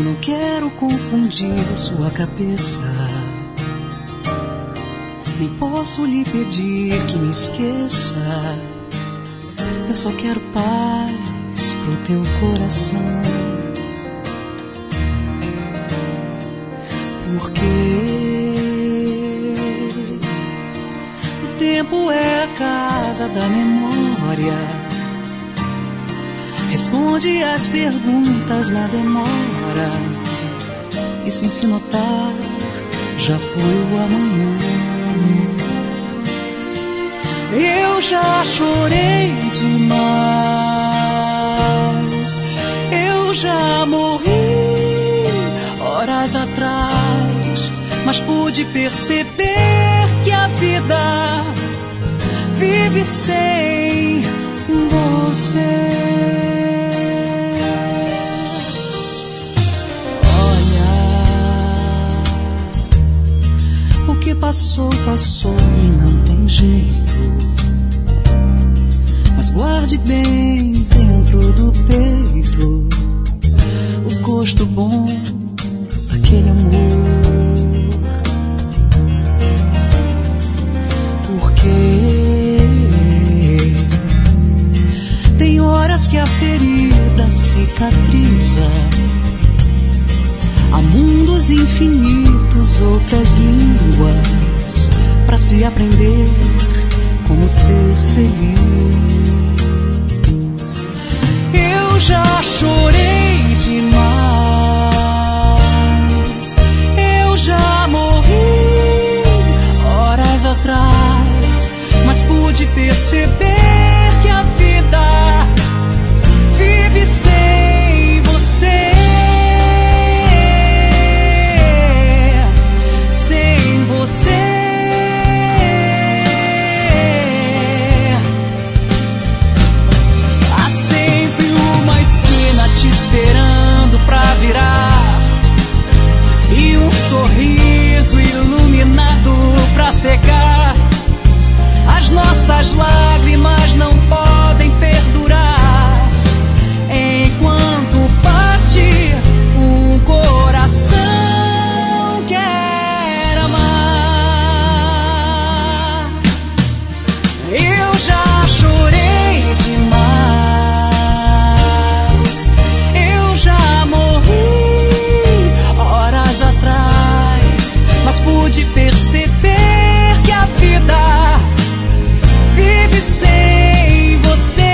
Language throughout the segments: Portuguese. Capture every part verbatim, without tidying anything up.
não quero confundir a sua cabeça, nem posso lhe pedir que me esqueça. Eu só quero paz pro teu coração, porque o tempo é a casa da memória, responde às perguntas na demora, e sem se notar já foi o amanhã. Eu já chorei demais, eu já morri horas atrás, mas pude perceber que a vida vive sem você. Olha, o que passou, passou e não tem jeito, mas guarde bem dentro do peito o gosto bom daquele amor, porque tem horas que a ferida cicatriza, há mundos infinitos, outras línguas pra se aprender como ser feliz. Eu já chorei demais, eu já morri horas atrás, mas pude perceber que a vida vive sem você, sem você. Esperando pra virar, e um sorriso iluminado pra secar. As nossas lágrimas não podem perdurar enquanto bate um coração quer amar. Eu já chorei demais, mas pude perceber que a vida vive sem você.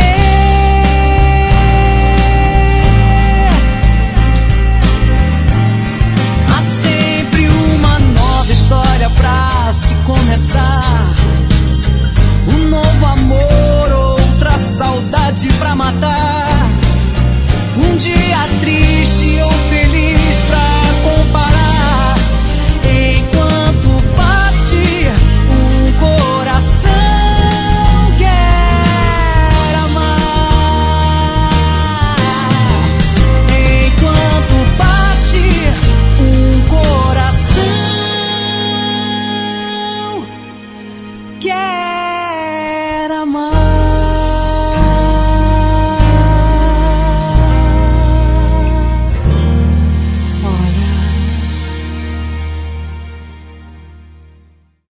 Há sempre uma nova história pra se começar, um novo amor, outra saudade pra matar, um dia triste ou feliz pra comparar, enquanto bate um coração quer amar, enquanto bate um coração quer